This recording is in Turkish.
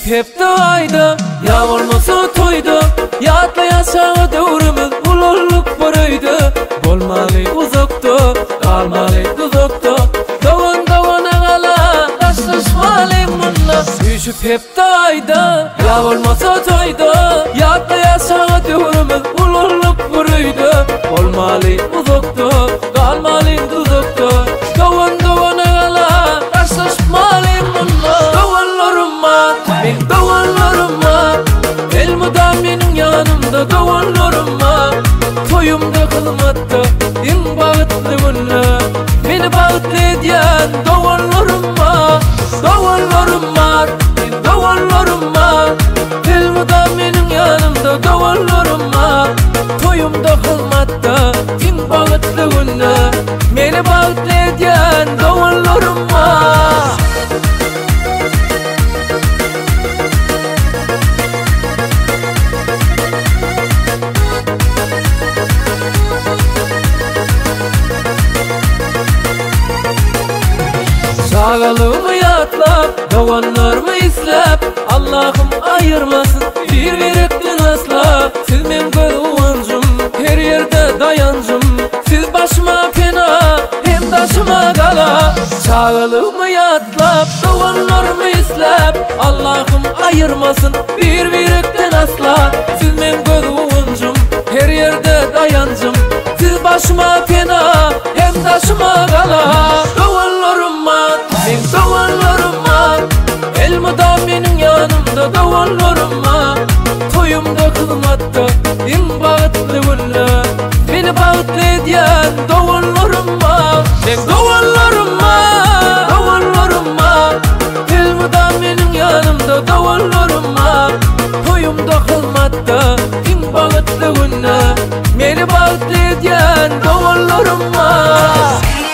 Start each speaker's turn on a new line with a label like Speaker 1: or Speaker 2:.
Speaker 1: hepde ayda, ya olmasa toyda. Yatla yaşağı dövrümüz ululuk barıydı. Bolmalı uzakta, kalmalı tuzakta. Davan davana gala, taşlaşmalı munna. Düşüp hepde ayda, ya olmasa toyda. Yatla yaşağı dövrümüz ululuk barıydı. Bolmalı uzakta, kalmalı tuzakta. Davan davana gala, taşlaşmalı munna. Ben davanlarıma, elmuda menin yanımda davanlarıma. Toyumda kılmatta, en bağıtlı günle. Beni bağıtlı ediyen davanlarıma. Davanlarım var, ben davanlarıma. Elmuda menin yanımda davanlarıma. Toyumda kılmatta, en bağıtlı günle. Beni bağıtlı ediyen davanlarıma. Sağalımı yatlap, davanlarımı islap. Allah'ım ayırmasın bir verekten asla. Siz men gövancım, her yerde dayancım. Siz başıma fena, hem taşıma gala. Sağalımı yatlap, davanlarımı islap. Allah'ım ayırmasın bir verekten asla. Siz men gövancım, her yerde dayancım. Siz başıma fena, hem taşıma gala. Ben davanlarıma, elmuda benim yanımda davanlarıma. Toyumda kılmatta, en bağıtlı günle. Beni bağıtlı ediyen davanlarıma. Ben davanlarıma, davanlarıma. Elmuda benim yanımda davanlarıma. Toyumda kılmatta, en bağıtlı günle. Beni bağıtlı ediyen davanlarıma.